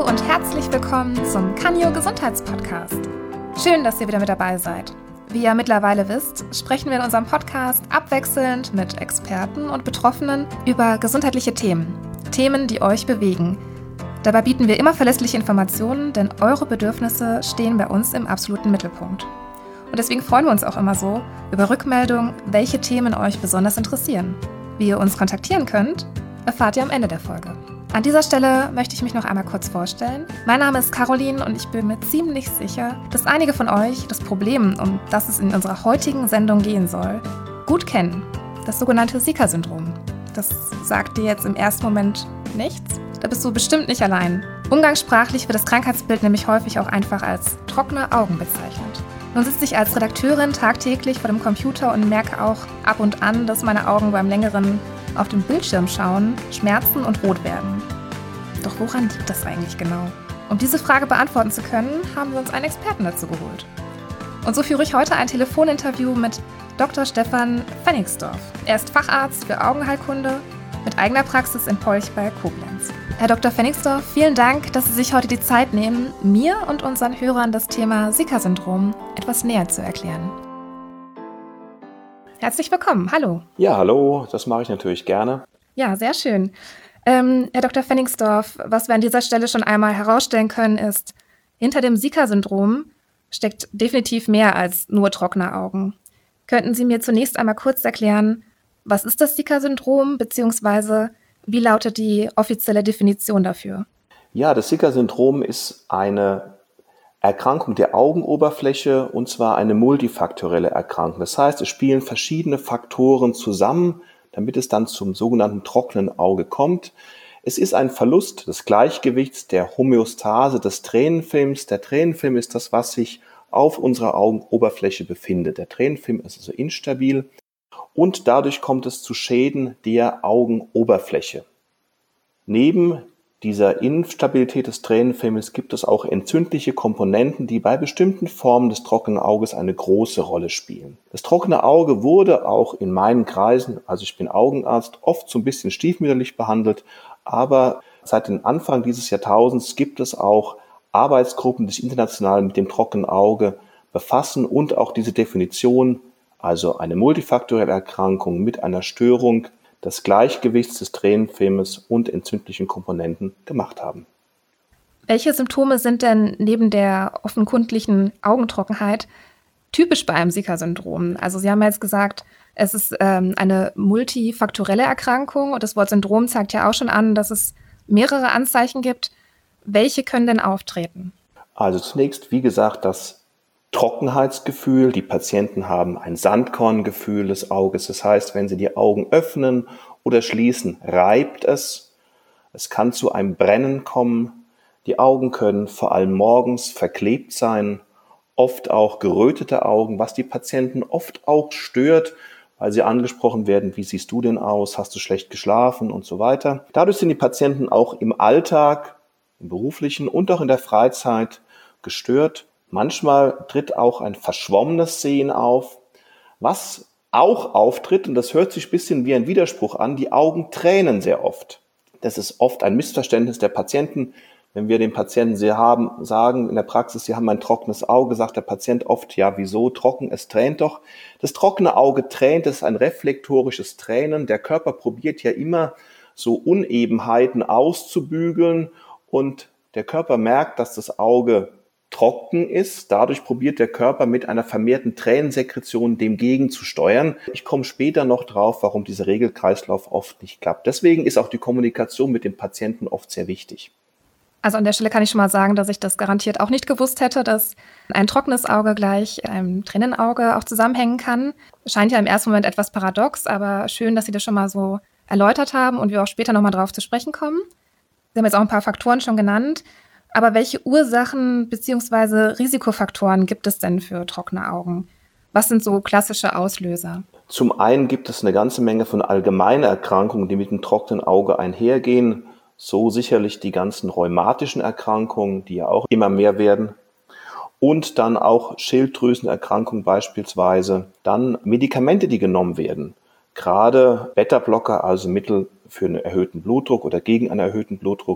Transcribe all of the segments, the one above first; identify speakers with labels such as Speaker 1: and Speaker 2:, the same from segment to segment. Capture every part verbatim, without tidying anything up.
Speaker 1: Hallo und herzlich willkommen zum Canio Gesundheitspodcast. Schön, dass ihr wieder mit dabei seid. Wie ihr mittlerweile wisst, sprechen wir in unserem Podcast abwechselnd mit Experten und Betroffenen über gesundheitliche Themen. Themen, die euch bewegen. Dabei bieten wir immer verlässliche Informationen, denn eure Bedürfnisse stehen bei uns im absoluten Mittelpunkt. Und deswegen freuen wir uns auch immer so über Rückmeldungen, welche Themen euch besonders interessieren. Wie ihr uns kontaktieren könnt, erfahrt ihr am Ende der Folge. An dieser Stelle möchte ich mich noch einmal kurz vorstellen. Mein Name ist Caroline und ich bin mir ziemlich sicher, dass einige von euch das Problem, um das es in unserer heutigen Sendung gehen soll, gut kennen. Das sogenannte Zika-Syndrom. Das sagt dir jetzt im ersten Moment nichts? Da bist du bestimmt nicht allein. Umgangssprachlich wird das Krankheitsbild nämlich häufig auch einfach als trockene Augen bezeichnet. Nun sitze ich als Redakteurin tagtäglich vor dem Computer und merke auch ab und an, dass meine Augen beim längeren auf den Bildschirm schauen, schmerzen und rot werden. Doch woran liegt das eigentlich genau? Um diese Frage beantworten zu können, haben wir uns einen Experten dazu geholt. Und so führe ich heute ein Telefoninterview mit Doktor Stefan Pfennigsdorf. Er ist Facharzt für Augenheilkunde mit eigener Praxis in Polch bei Koblenz. Herr Doktor Pfennigsdorf, vielen Dank, dass Sie sich heute die Zeit nehmen, mir und unseren Hörern das Thema Zika-Syndrom etwas näher zu erklären. Herzlich willkommen, hallo.
Speaker 2: Ja, hallo, das mache ich natürlich gerne.
Speaker 1: Ja, sehr schön. Ähm, Herr Doktor Pfennigsdorf, was wir an dieser Stelle schon einmal herausstellen können, ist, hinter dem Zika-Syndrom steckt definitiv mehr als nur trockene Augen. Könnten Sie mir zunächst einmal kurz erklären, was ist das Zika-Syndrom, beziehungsweise wie lautet die offizielle Definition dafür?
Speaker 2: Ja, das Zika-Syndrom ist eine Erkrankung der Augenoberfläche und zwar eine multifaktorielle Erkrankung. Das heißt, es spielen verschiedene Faktoren zusammen, damit es dann zum sogenannten trockenen Auge kommt. Es ist ein Verlust des Gleichgewichts, der Homöostase des Tränenfilms. Der Tränenfilm ist das, was sich auf unserer Augenoberfläche befindet. Der Tränenfilm ist also instabil und dadurch kommt es zu Schäden der Augenoberfläche. Neben dieser Instabilität des Tränenfilmes gibt es auch entzündliche Komponenten, die bei bestimmten Formen des trockenen Auges eine große Rolle spielen. Das trockene Auge wurde auch in meinen Kreisen, also ich bin Augenarzt, oft so ein bisschen stiefmütterlich behandelt, aber seit dem Anfang dieses Jahrtausends gibt es auch Arbeitsgruppen, die sich international mit dem trockenen Auge befassen und auch diese Definition, also eine multifaktorielle Erkrankung mit einer Störung des Gleichgewichts des Tränenfilmes und entzündlichen Komponenten gemacht haben.
Speaker 1: Welche Symptome sind denn neben der offenkundlichen Augentrockenheit typisch bei einem Zika-Syndrom? Also Sie haben ja jetzt gesagt, es ist ähm, eine multifaktorielle Erkrankung und das Wort Syndrom zeigt ja auch schon an, dass es mehrere Anzeichen gibt. Welche können denn auftreten?
Speaker 2: Also zunächst, wie gesagt, das Trockenheitsgefühl. Die Patienten haben ein Sandkorngefühl des Auges. Das heißt, wenn sie die Augen öffnen oder schließen, reibt es. Es kann zu einem Brennen kommen. Die Augen können vor allem morgens verklebt sein, oft auch gerötete Augen, was die Patienten oft auch stört, weil sie angesprochen werden, wie siehst du denn aus, hast du schlecht geschlafen und so weiter. Dadurch sind die Patienten auch im Alltag, im beruflichen und auch in der Freizeit gestört. Manchmal tritt auch ein verschwommenes Sehen auf. Was auch auftritt, und das hört sich ein bisschen wie ein Widerspruch an, die Augen tränen sehr oft. Das ist oft ein Missverständnis der Patienten. Wenn wir den Patienten sie haben, sagen in der Praxis, sie haben ein trockenes Auge, sagt der Patient oft, ja, wieso trocken? Es tränt doch. Das trockene Auge tränt, das ist ein reflektorisches Tränen. Der Körper probiert ja immer so Unebenheiten auszubügeln und der Körper merkt, dass das Auge trocken ist. Dadurch probiert der Körper mit einer vermehrten Tränensekretion dem gegenzusteuern. Ich komme später noch drauf, warum dieser Regelkreislauf oft nicht klappt. Deswegen ist auch die Kommunikation mit dem Patienten oft sehr wichtig.
Speaker 1: Also an der Stelle kann ich schon mal sagen, dass ich das garantiert auch nicht gewusst hätte, dass ein trockenes Auge gleich einem Tränenauge auch zusammenhängen kann. Scheint ja im ersten Moment etwas paradox, aber schön, dass Sie das schon mal so erläutert haben und wir auch später nochmal drauf zu sprechen kommen. Sie haben jetzt auch ein paar Faktoren schon genannt. Aber welche Ursachen bzw. Risikofaktoren gibt es denn für trockene Augen? Was sind so klassische Auslöser?
Speaker 2: Zum einen gibt es eine ganze Menge von allgemeinen Erkrankungen, die mit dem trockenen Auge einhergehen. So sicherlich die ganzen rheumatischen Erkrankungen, die ja auch immer mehr werden. Und dann auch Schilddrüsenerkrankungen beispielsweise. Dann Medikamente, die genommen werden. Gerade Beta-Blocker, also Mittel für einen erhöhten Blutdruck oder gegen einen erhöhten Blutdruck,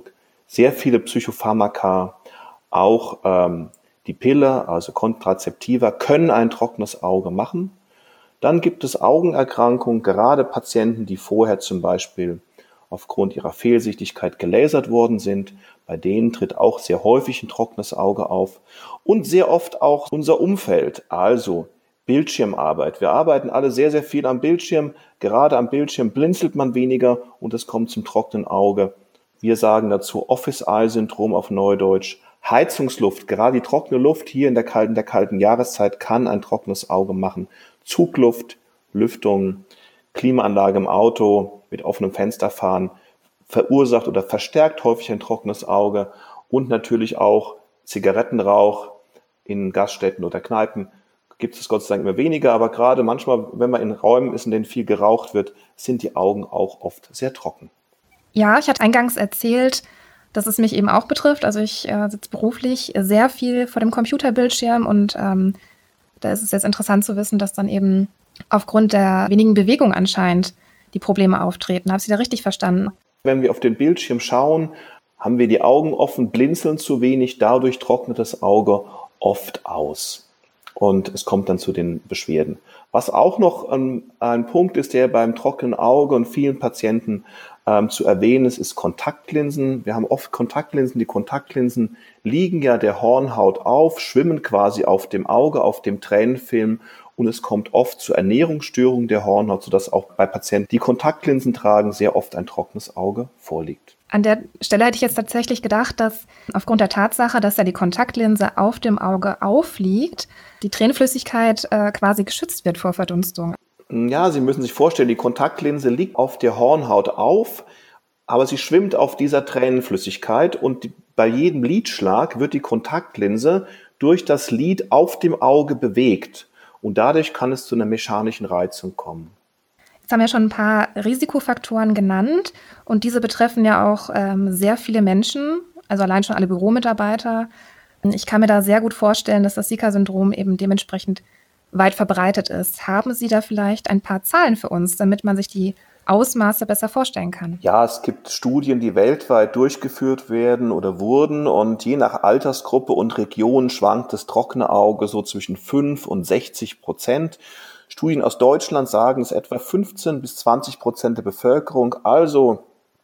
Speaker 2: sehr viele Psychopharmaka, auch ähm, die Pille, also Kontrazeptiva, können ein trockenes Auge machen. Dann gibt es Augenerkrankungen, gerade Patienten, die vorher zum Beispiel aufgrund ihrer Fehlsichtigkeit gelasert worden sind. Bei denen tritt auch sehr häufig ein trockenes Auge auf. Und sehr oft auch unser Umfeld, also Bildschirmarbeit. Wir arbeiten alle sehr, sehr viel am Bildschirm. Gerade am Bildschirm blinzelt man weniger und es kommt zum trockenen Auge. Wir sagen dazu Office-Eye-Syndrom auf Neudeutsch. Heizungsluft, gerade die trockene Luft hier in der kalten, der kalten Jahreszeit kann ein trockenes Auge machen. Zugluft, Lüftung, Klimaanlage im Auto, mit offenem Fenster fahren, verursacht oder verstärkt häufig ein trockenes Auge und natürlich auch Zigarettenrauch in Gaststätten oder Kneipen. Gibt es Gott sei Dank immer weniger, aber gerade manchmal, wenn man in Räumen ist, in denen viel geraucht wird, sind die Augen auch oft sehr trocken.
Speaker 1: Ja, ich hatte eingangs erzählt, dass es mich eben auch betrifft. Also ich äh, sitze beruflich sehr viel vor dem Computerbildschirm und ähm, da ist es jetzt interessant zu wissen, dass dann eben aufgrund der wenigen Bewegung anscheinend die Probleme auftreten. Habe ich Sie da richtig verstanden?
Speaker 2: Wenn wir auf den Bildschirm schauen, haben wir die Augen offen, blinzeln zu wenig, dadurch trocknet das Auge oft aus. Und es kommt dann zu den Beschwerden. Was auch noch ein, ein Punkt ist, der beim trockenen Auge und vielen Patienten ähm, zu erwähnen ist, ist Kontaktlinsen. Wir haben oft Kontaktlinsen. Die Kontaktlinsen liegen ja der Hornhaut auf, schwimmen quasi auf dem Auge, auf dem Tränenfilm und es kommt oft zu Ernährungsstörungen der Hornhaut, sodass auch bei Patienten, die Kontaktlinsen tragen, sehr oft ein trockenes Auge vorliegt.
Speaker 1: An der Stelle hätte ich jetzt tatsächlich gedacht, dass aufgrund der Tatsache, dass ja die Kontaktlinse auf dem Auge aufliegt, die Tränenflüssigkeit äh, quasi geschützt wird vor Verdunstung.
Speaker 2: Ja, Sie müssen sich vorstellen, die Kontaktlinse liegt auf der Hornhaut auf, aber sie schwimmt auf dieser Tränenflüssigkeit und die, bei jedem Lidschlag wird die Kontaktlinse durch das Lid auf dem Auge bewegt und dadurch kann es zu einer mechanischen Reizung kommen.
Speaker 1: Jetzt haben wir schon ein paar Risikofaktoren genannt und diese betreffen ja auch ähm, sehr viele Menschen, also allein schon alle Büromitarbeiter. Ich kann mir da sehr gut vorstellen, dass das Zika-Syndrom eben dementsprechend weit verbreitet ist. Haben Sie da vielleicht ein paar Zahlen für uns, damit man sich die Ausmaße besser vorstellen kann?
Speaker 2: Ja, es gibt Studien, die weltweit durchgeführt werden oder wurden und je nach Altersgruppe und Region schwankt das trockene Auge so zwischen fünf und sechzig Prozent. Studien aus Deutschland sagen, es etwa fünfzehn bis zwanzig Prozent der Bevölkerung, also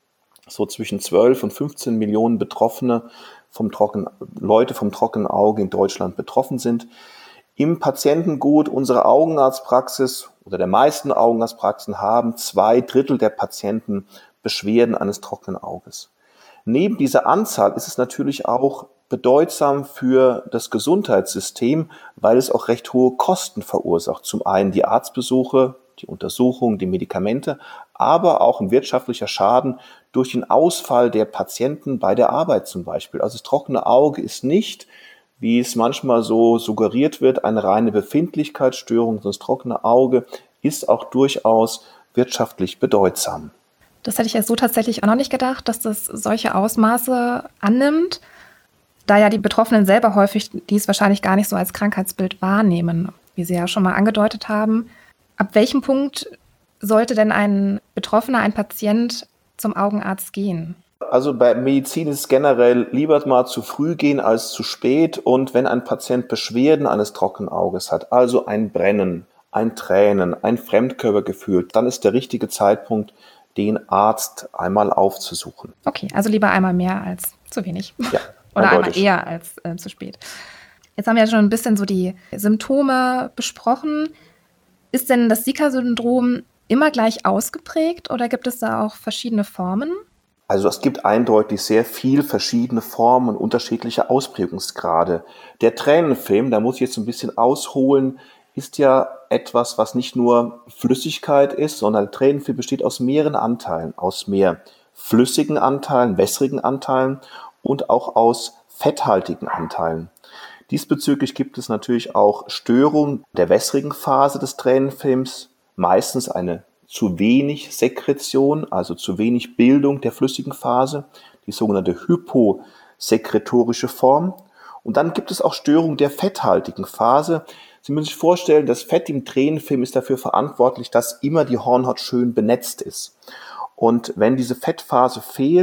Speaker 2: so zwischen zwölf und fünfzehn Millionen Betroffene vom trockenen, Leute vom trockenen Auge in Deutschland betroffen sind. Im Patientengut unserer Augenarztpraxis oder der meisten Augenarztpraxen haben zwei Drittel der Patienten Beschwerden eines trockenen Auges. Neben dieser Anzahl ist es natürlich auch bedeutsam für das Gesundheitssystem, weil es auch recht hohe Kosten verursacht. Zum einen die Arztbesuche, die Untersuchungen, die Medikamente, aber auch ein wirtschaftlicher Schaden durch den Ausfall der Patienten bei der Arbeit zum Beispiel. Also das trockene Auge ist nicht, wie es manchmal so suggeriert wird, eine reine Befindlichkeitsstörung. Das trockene Auge ist auch durchaus wirtschaftlich bedeutsam.
Speaker 1: Das hätte ich ja so tatsächlich auch noch nicht gedacht, dass das solche Ausmaße annimmt, da ja die Betroffenen selber häufig dies wahrscheinlich gar nicht so als Krankheitsbild wahrnehmen, wie Sie ja schon mal angedeutet haben. Ab welchem Punkt sollte denn ein Betroffener, ein Patient zum Augenarzt gehen?
Speaker 2: Also bei Medizin ist es generell lieber mal zu früh gehen als zu spät. Und wenn ein Patient Beschwerden eines trockenen Auges hat, also ein Brennen, ein Tränen, ein Fremdkörpergefühl, dann ist der richtige Zeitpunkt, den Arzt einmal aufzusuchen.
Speaker 1: Okay, also lieber einmal mehr als zu wenig.
Speaker 2: Ja,
Speaker 1: oder
Speaker 2: eindeutig.
Speaker 1: Einmal eher als äh, zu spät. Jetzt haben wir ja schon ein bisschen so die Symptome besprochen. Ist denn das Zika-Syndrom immer gleich ausgeprägt oder gibt es da auch verschiedene Formen?
Speaker 2: Also es gibt eindeutig sehr viel verschiedene Formen und unterschiedliche Ausprägungsgrade. Der Tränenfilm, da muss ich jetzt ein bisschen ausholen, ist ja etwas, was nicht nur Flüssigkeit ist, sondern der Tränenfilm besteht aus mehreren Anteilen, aus mehr flüssigen Anteilen, wässrigen Anteilen und auch aus fetthaltigen Anteilen. Diesbezüglich gibt es natürlich auch Störungen der wässrigen Phase des Tränenfilms, meistens eine zu wenig Sekretion, also zu wenig Bildung der flüssigen Phase, die sogenannte hyposekretorische Form. Und dann gibt es auch Störungen der fetthaltigen Phase. Sie müssen sich vorstellen, das Fett im Tränenfilm ist dafür verantwortlich, dass immer die Hornhaut schön benetzt ist. Und wenn diese Fettphase fehlt,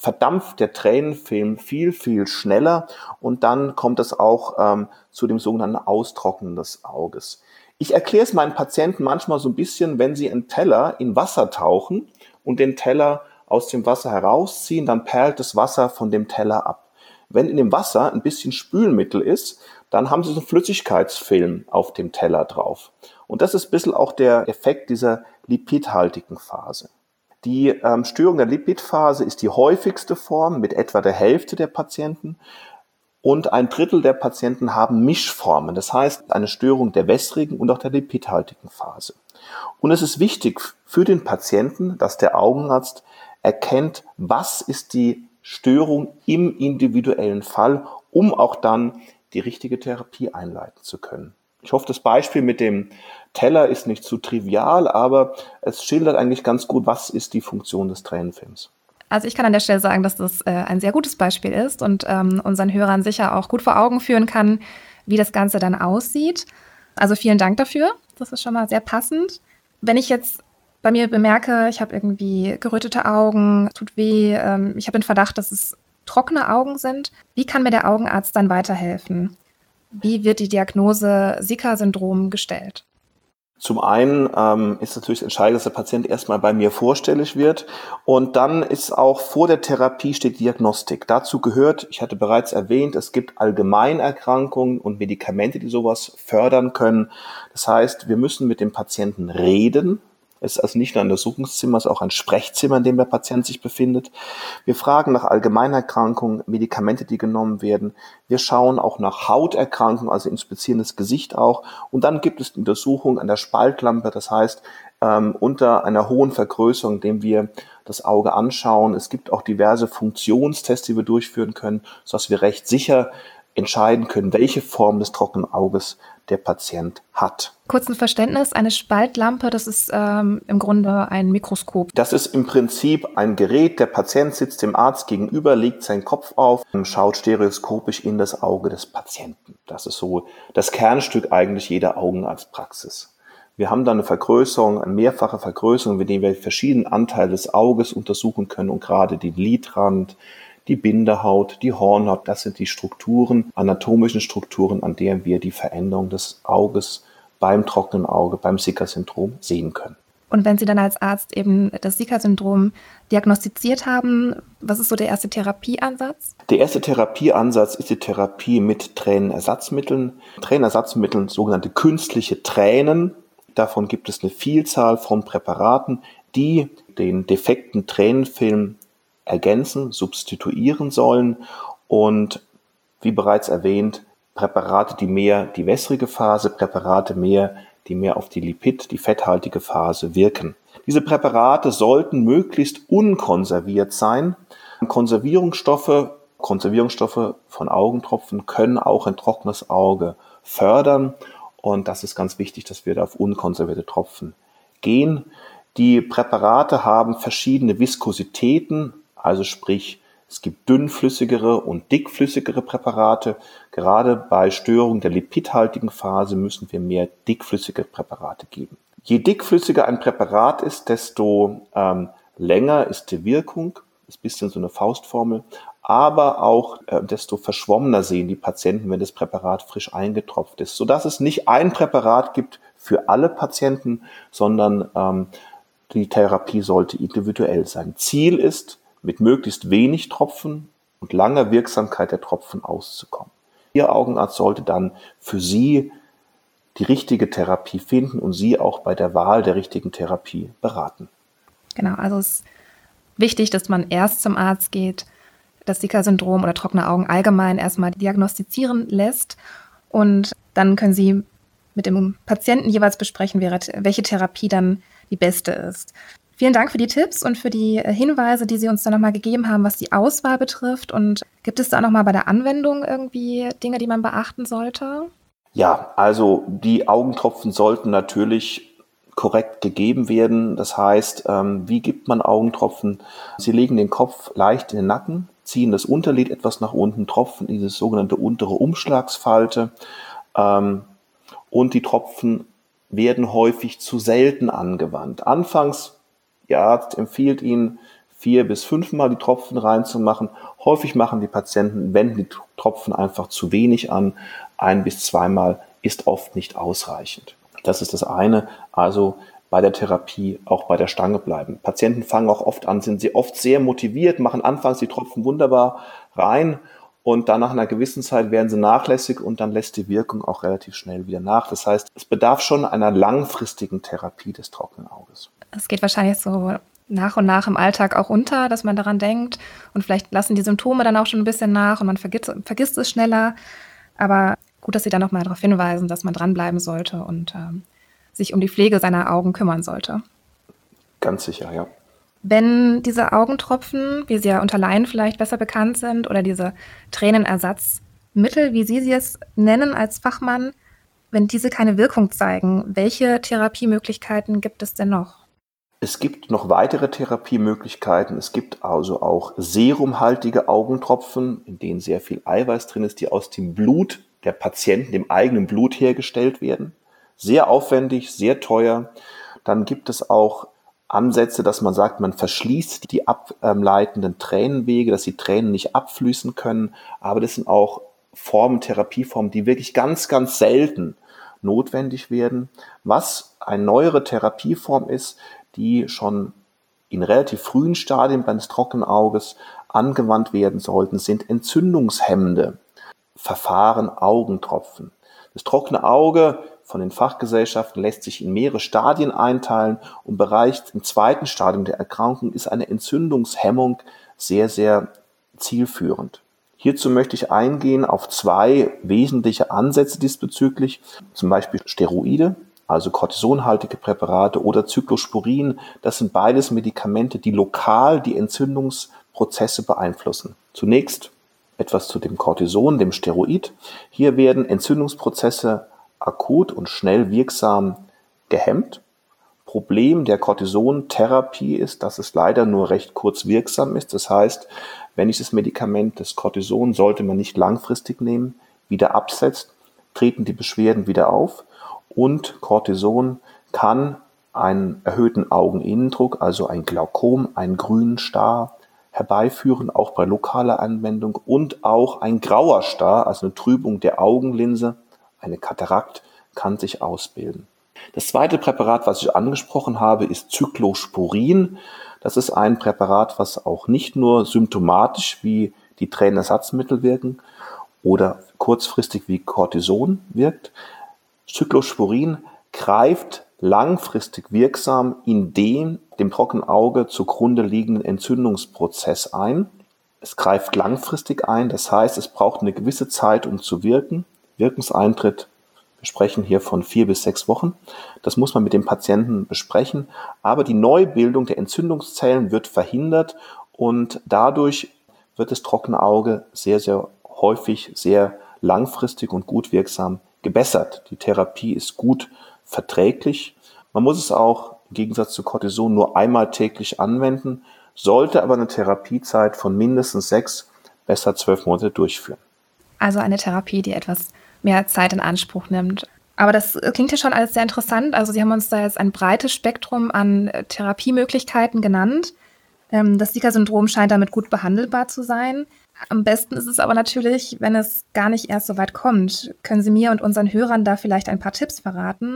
Speaker 2: verdampft der Tränenfilm viel, viel schneller und dann kommt es auch ähm, zu dem sogenannten Austrocknen des Auges. Ich erkläre es meinen Patienten manchmal so ein bisschen, wenn sie einen Teller in Wasser tauchen und den Teller aus dem Wasser herausziehen, dann perlt das Wasser von dem Teller ab. Wenn in dem Wasser ein bisschen Spülmittel ist, dann haben Sie so einen Flüssigkeitsfilm auf dem Teller drauf. Und das ist ein bisschen auch der Effekt dieser lipidhaltigen Phase. Die ähm, Störung der Lipidphase ist die häufigste Form mit etwa der Hälfte der Patienten. Und ein Drittel der Patienten haben Mischformen, das heißt eine Störung der wässrigen und auch der lipidhaltigen Phase. Und es ist wichtig für den Patienten, dass der Augenarzt erkennt, was ist die Störung im individuellen Fall, um auch dann die richtige Therapie einleiten zu können. Ich hoffe, das Beispiel mit dem Teller ist nicht zu trivial, aber es schildert eigentlich ganz gut, was ist die Funktion des Tränenfilms.
Speaker 1: Also ich kann an der Stelle sagen, dass das äh, ein sehr gutes Beispiel ist und ähm, unseren Hörern sicher auch gut vor Augen führen kann, wie das Ganze dann aussieht. Also vielen Dank dafür. Das ist schon mal sehr passend. Wenn ich jetzt bei mir bemerke, ich habe irgendwie gerötete Augen, tut weh, ähm, ich habe den Verdacht, dass es trockene Augen sind, wie kann mir der Augenarzt dann weiterhelfen? Wie wird die Diagnose Sika-Syndrom gestellt?
Speaker 2: Zum einen ähm, ist natürlich entscheidend, dass der Patient erstmal bei mir vorstellig wird und dann ist auch vor der Therapie steht Diagnostik. Dazu gehört, ich hatte bereits erwähnt, es gibt Allgemeinerkrankungen und Medikamente, die sowas fördern können. Das heißt, wir müssen mit dem Patienten reden. Es ist also nicht nur ein Untersuchungszimmer, es ist auch ein Sprechzimmer, in dem der Patient sich befindet. Wir fragen nach Allgemeinerkrankungen, Medikamente, die genommen werden. Wir schauen auch nach Hauterkrankungen, also inspizieren das Gesicht auch. Und dann gibt es die Untersuchung an der Spaltlampe, das heißt ähm, unter einer hohen Vergrößerung, indem wir das Auge anschauen. Es gibt auch diverse Funktionstests, die wir durchführen können, sodass wir recht sicher entscheiden können, welche Form des trockenen Auges der Patient hat.
Speaker 1: Kurzen Verständnis, eine Spaltlampe, das ist ähm, im Grunde ein Mikroskop.
Speaker 2: Das ist im Prinzip ein Gerät, der Patient sitzt dem Arzt gegenüber, legt seinen Kopf auf und schaut stereoskopisch in das Auge des Patienten. Das ist so das Kernstück eigentlich jeder Augenarztpraxis. Wir haben dann eine Vergrößerung, eine mehrfache Vergrößerung, mit der wir verschiedene Anteile des Auges untersuchen können und gerade den Lidrand, die Bindehaut, die Hornhaut, das sind die Strukturen, anatomischen Strukturen, an denen wir die Veränderung des Auges beim trockenen Auge, beim Sika-Syndrom sehen können.
Speaker 1: Und wenn Sie dann als Arzt eben das Sika-Syndrom diagnostiziert haben, was ist so der erste Therapieansatz?
Speaker 2: Der erste Therapieansatz ist die Therapie mit Tränenersatzmitteln. Tränenersatzmitteln, sogenannte künstliche Tränen. Davon gibt es eine Vielzahl von Präparaten, die den defekten Tränenfilm ergänzen, substituieren sollen und wie bereits erwähnt, Präparate, die mehr die wässrige Phase, Präparate mehr, die mehr auf die Lipid, die fetthaltige Phase wirken. Diese Präparate sollten möglichst unkonserviert sein. Konservierungsstoffe, Konservierungsstoffe von Augentropfen können auch ein trockenes Auge fördern und das ist ganz wichtig, dass wir da auf unkonservierte Tropfen gehen. Die Präparate haben verschiedene Viskositäten, also sprich, es gibt dünnflüssigere und dickflüssigere Präparate. Gerade bei Störung der lipidhaltigen Phase müssen wir mehr dickflüssige Präparate geben. Je dickflüssiger ein Präparat ist, desto ähm, länger ist die Wirkung. Ist ein bisschen so eine Faustformel. Aber auch äh, desto verschwommener sehen die Patienten, wenn das Präparat frisch eingetropft ist. Sodass es nicht ein Präparat gibt für alle Patienten, sondern ähm, die Therapie sollte individuell sein. Ziel ist, mit möglichst wenig Tropfen und langer Wirksamkeit der Tropfen auszukommen. Ihr Augenarzt sollte dann für Sie die richtige Therapie finden und Sie auch bei der Wahl der richtigen Therapie beraten.
Speaker 1: Genau, also es ist wichtig, dass man erst zum Arzt geht, das Sika-Syndrom oder trockene Augen allgemein erstmal diagnostizieren lässt und dann können Sie mit dem Patienten jeweils besprechen, welche Therapie dann die beste ist. Vielen Dank für die Tipps und für die Hinweise, die Sie uns da nochmal gegeben haben, was die Auswahl betrifft. Und gibt es da nochmal bei der Anwendung irgendwie Dinge, die man beachten sollte?
Speaker 2: Ja, also die Augentropfen sollten natürlich korrekt gegeben werden. Das heißt, ähm, wie gibt man Augentropfen? Sie legen den Kopf leicht in den Nacken, ziehen das Unterlid etwas nach unten, tropfen in diese sogenannte untere Umschlagsfalte. Ähm, und die Tropfen werden häufig zu selten angewandt. Anfangs Der Arzt empfiehlt Ihnen vier bis fünfmal die Tropfen reinzumachen. Häufig machen die Patienten, wenden die Tropfen einfach zu wenig an. Ein bis zweimal ist oft nicht ausreichend. Das ist das eine. Also bei der Therapie auch bei der Stange bleiben. Patienten fangen auch oft an, sind sie oft sehr motiviert, machen anfangs die Tropfen wunderbar rein und dann nach einer gewissen Zeit werden sie nachlässig und dann lässt die Wirkung auch relativ schnell wieder nach. Das heißt, es bedarf schon einer langfristigen Therapie des trockenen Auges.
Speaker 1: Es geht wahrscheinlich so nach und nach im Alltag auch unter, dass man daran denkt und vielleicht lassen die Symptome dann auch schon ein bisschen nach und man vergisst, vergisst es schneller. Aber gut, dass Sie dann nochmal darauf hinweisen, dass man dranbleiben sollte und ähm, sich um die Pflege seiner Augen kümmern sollte.
Speaker 2: Ganz sicher, ja.
Speaker 1: Wenn diese Augentropfen, wie sie ja unter Laien vielleicht besser bekannt sind, oder diese Tränenersatzmittel, wie Sie sie es nennen als Fachmann, wenn diese keine Wirkung zeigen, welche Therapiemöglichkeiten gibt es denn noch?
Speaker 2: Es gibt noch weitere Therapiemöglichkeiten. Es gibt also auch serumhaltige Augentropfen, in denen sehr viel Eiweiß drin ist, die aus dem Blut der Patienten, dem eigenen Blut hergestellt werden. Sehr aufwendig, sehr teuer. Dann gibt es auch Ansätze, dass man sagt, man verschließt die ableitenden Tränenwege, dass die Tränen nicht abfließen können. Aber das sind auch Formen, Therapieformen, die wirklich ganz, ganz selten notwendig werden. Was eine neuere Therapieform ist, die schon in relativ frühen Stadien beim trockenen Auges angewandt werden sollten, sind entzündungshemmende Verfahren, Augentropfen. Das trockene Auge von den Fachgesellschaften lässt sich in mehrere Stadien einteilen und bereits im zweiten Stadium der Erkrankung ist eine Entzündungshemmung sehr, sehr zielführend. Hierzu möchte ich eingehen auf zwei wesentliche Ansätze diesbezüglich, zum Beispiel Steroide, also kortisonhaltige Präparate oder Cyclosporin. Das sind beides Medikamente, die lokal die Entzündungsprozesse beeinflussen. Zunächst etwas zu dem Cortison, dem Steroid. Hier werden Entzündungsprozesse akut und schnell wirksam gehemmt. Problem der Cortisontherapie ist, dass es leider nur recht kurz wirksam ist. Das heißt, wenn ich das Medikament, das Cortison, sollte man nicht langfristig nehmen, wieder absetzt, treten die Beschwerden wieder auf und Cortison kann einen erhöhten Augeninnendruck, also ein Glaukom, einen grünen Star herbeiführen, auch bei lokaler Anwendung und auch ein grauer Star, also eine Trübung der Augenlinse, eine Katarakt kann sich ausbilden. Das zweite Präparat, was ich angesprochen habe, ist Cyclosporin. Das ist ein Präparat, was auch nicht nur symptomatisch wie die Tränenersatzmittel wirken oder kurzfristig wie Cortison wirkt. Cyclosporin greift langfristig wirksam in den dem trockenen Auge zugrunde liegenden Entzündungsprozess ein. Es greift langfristig ein, das heißt, es braucht eine gewisse Zeit, um zu wirken. Wirkungseintritt, wir sprechen hier von vier bis sechs Wochen. Das muss man mit dem Patienten besprechen. Aber die Neubildung der Entzündungszellen wird verhindert und dadurch wird das trockene Auge sehr, sehr häufig, sehr langfristig und gut wirksam gebessert. Die Therapie ist gut verträglich. Man muss es auch im Gegensatz zu Cortison nur einmal täglich anwenden, sollte aber eine Therapiezeit von mindestens sechs, besser zwölf Monate durchführen.
Speaker 1: Also eine Therapie, die etwas mehr Zeit in Anspruch nimmt. Aber das klingt ja schon alles sehr interessant. Also Sie haben uns da jetzt ein breites Spektrum an Therapiemöglichkeiten genannt. Das Zika-Syndrom scheint damit gut behandelbar zu sein. Am besten ist es aber natürlich, wenn es gar nicht erst so weit kommt. Können Sie mir und unseren Hörern da vielleicht ein paar Tipps verraten?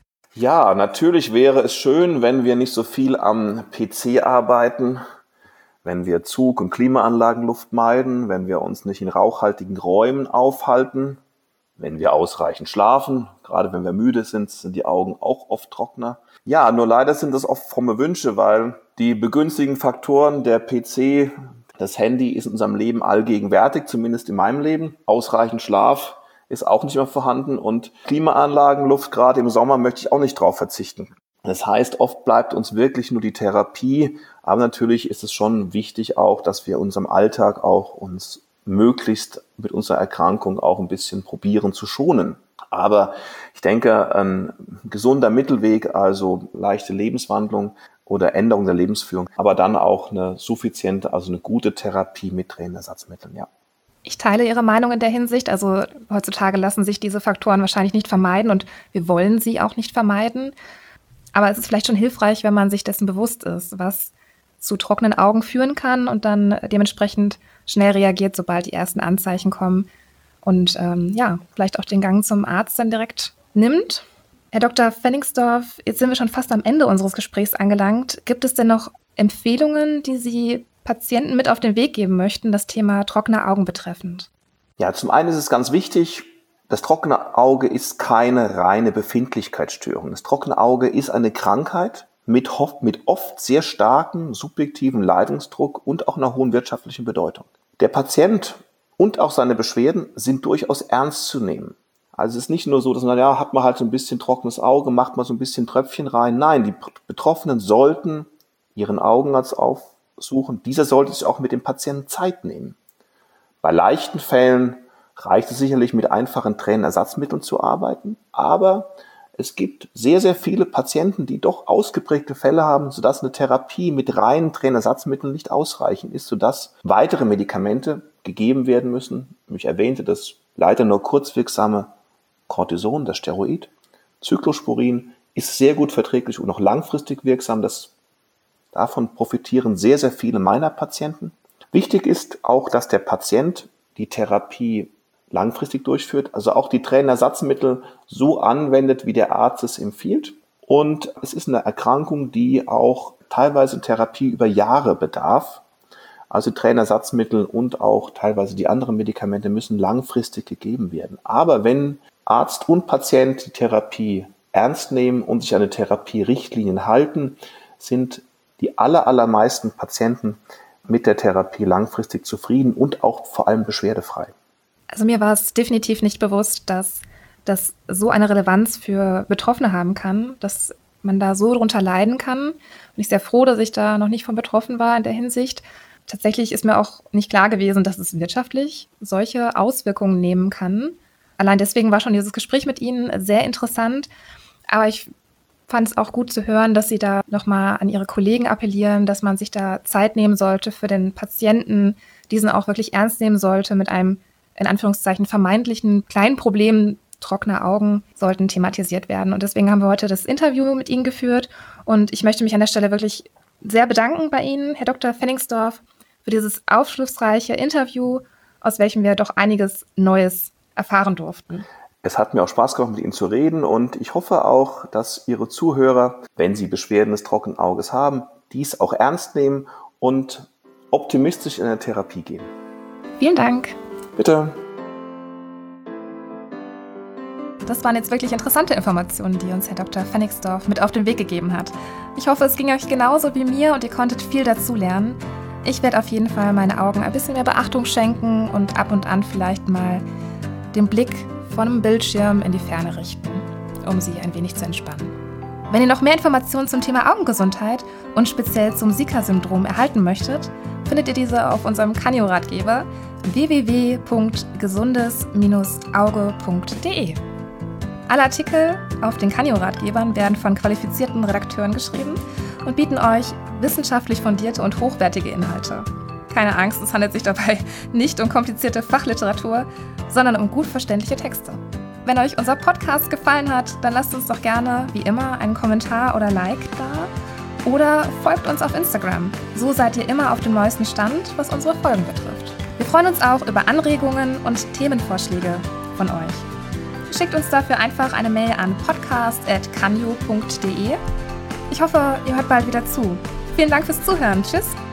Speaker 2: Ja, natürlich wäre es schön, wenn wir nicht so viel am P C arbeiten, wenn wir Zug- und Klimaanlagenluft meiden, wenn wir uns nicht in rauchhaltigen Räumen aufhalten, wenn wir ausreichend schlafen. Gerade wenn wir müde sind, sind die Augen auch oft trockener. Ja, nur leider sind das oft fromme Wünsche, weil die begünstigenden Faktoren, der P C, das Handy ist in unserem Leben allgegenwärtig, zumindest in meinem Leben. Ausreichend Schlaf ist auch nicht mehr vorhanden und Klimaanlagenluft, gerade im Sommer, möchte ich auch nicht drauf verzichten. Das heißt, oft bleibt uns wirklich nur die Therapie, aber natürlich ist es schon wichtig auch, dass wir in unserem Alltag auch uns möglichst mit unserer Erkrankung auch ein bisschen probieren zu schonen. Aber ich denke, ein gesunder Mittelweg, also leichte Lebenswandlung oder Änderung der Lebensführung, aber dann auch eine suffiziente, also eine gute Therapie mit Tränenersatzmitteln, ja.
Speaker 1: Ich teile Ihre Meinung in der Hinsicht. Also heutzutage lassen sich diese Faktoren wahrscheinlich nicht vermeiden und wir wollen sie auch nicht vermeiden. Aber es ist vielleicht schon hilfreich, wenn man sich dessen bewusst ist, was zu trockenen Augen führen kann und dann dementsprechend schnell reagiert, sobald die ersten Anzeichen kommen und ähm, ja, vielleicht auch den Gang zum Arzt dann direkt nimmt. Herr Doktor Fenningsdorf, jetzt sind wir schon fast am Ende unseres Gesprächs angelangt. Gibt es denn noch Empfehlungen, die Sie Patienten mit auf den Weg geben möchten, das Thema trockene Augen betreffend?
Speaker 2: Ja, zum einen ist es ganz wichtig, das trockene Auge ist keine reine Befindlichkeitsstörung. Das trockene Auge ist eine Krankheit mit, mit oft sehr starkem subjektiven Leidungsdruck und auch einer hohen wirtschaftlichen Bedeutung. Der Patient und auch seine Beschwerden sind durchaus ernst zu nehmen. Also es ist nicht nur so, dass man, ja, hat man halt so ein bisschen trockenes Auge, macht man so ein bisschen Tröpfchen rein. Nein, die Betroffenen sollten ihren Augenarzt aufsuchen. Dieser sollte sich auch mit dem Patienten Zeit nehmen. Bei leichten Fällen reicht es sicherlich, mit einfachen Tränenersatzmitteln zu arbeiten. Aber es gibt sehr, sehr viele Patienten, die doch ausgeprägte Fälle haben, sodass eine Therapie mit reinen Tränenersatzmitteln nicht ausreichend ist, sodass weitere Medikamente gegeben werden müssen. Ich erwähnte das leider nur kurzwirksame Cortison, das Steroid. Cyclosporin ist sehr gut verträglich und auch langfristig wirksam. Das, davon profitieren sehr, sehr viele meiner Patienten. Wichtig ist auch, dass der Patient die Therapie langfristig durchführt, also auch die Tränenersatzmittel so anwendet, wie der Arzt es empfiehlt. Und es ist eine Erkrankung, die auch teilweise Therapie über Jahre bedarf. Also Tränenersatzmittel und auch teilweise die anderen Medikamente müssen langfristig gegeben werden. Aber wenn Arzt und Patient die Therapie ernst nehmen und sich an die Therapierichtlinien halten, sind die aller, allermeisten Patienten mit der Therapie langfristig zufrieden und auch vor allem beschwerdefrei.
Speaker 1: Also mir war es definitiv nicht bewusst, dass das so eine Relevanz für Betroffene haben kann, dass man da so drunter leiden kann. Und ich bin sehr froh, dass ich da noch nicht von betroffen war in der Hinsicht. Tatsächlich ist mir auch nicht klar gewesen, dass es wirtschaftlich solche Auswirkungen nehmen kann. Allein deswegen war schon dieses Gespräch mit Ihnen sehr interessant. Aber ich fand es auch gut zu hören, dass Sie da nochmal an Ihre Kollegen appellieren, dass man sich da Zeit nehmen sollte für den Patienten, diesen auch wirklich ernst nehmen sollte mit einem, in Anführungszeichen, vermeintlichen kleinen Problem. Trockene Augen sollten thematisiert werden. Und deswegen haben wir heute das Interview mit Ihnen geführt. Und ich möchte mich an der Stelle wirklich sehr bedanken bei Ihnen, Herr Doktor Fenningsdorf, für dieses aufschlussreiche Interview, aus welchem wir doch einiges Neues erfahren durften.
Speaker 2: Es hat mir auch Spaß gemacht, mit Ihnen zu reden und ich hoffe auch, dass Ihre Zuhörer, wenn sie Beschwerden des trockenen Auges haben, dies auch ernst nehmen und optimistisch in der Therapie gehen.
Speaker 1: Vielen Dank.
Speaker 2: Bitte.
Speaker 1: Das waren jetzt wirklich interessante Informationen, die uns Herr Doktor Fenningsdorf mit auf den Weg gegeben hat. Ich hoffe, es ging euch genauso wie mir und ihr konntet viel dazu lernen. Ich werde auf jeden Fall meine Augen ein bisschen mehr Beachtung schenken und ab und an vielleicht mal den Blick von einem Bildschirm in die Ferne richten, um sie ein wenig zu entspannen. Wenn ihr noch mehr Informationen zum Thema Augengesundheit und speziell zum Zika-Syndrom erhalten möchtet, findet ihr diese auf unserem Canio-Ratgeber w w w punkt gesundes auge punkt d e. Alle Artikel auf den Canio-Ratgebern werden von qualifizierten Redakteuren geschrieben und bieten euch wissenschaftlich fundierte und hochwertige Inhalte. Keine Angst, es handelt sich dabei nicht um komplizierte Fachliteratur, sondern um gut verständliche Texte. Wenn euch unser Podcast gefallen hat, dann lasst uns doch gerne, wie immer, einen Kommentar oder Like da oder folgt uns auf Instagram. So seid ihr immer auf dem neuesten Stand, was unsere Folgen betrifft. Wir freuen uns auch über Anregungen und Themenvorschläge von euch. Schickt uns dafür einfach eine Mail an podcast at canio punkt d e. Ich hoffe, ihr hört bald wieder zu. Vielen Dank fürs Zuhören. Tschüss!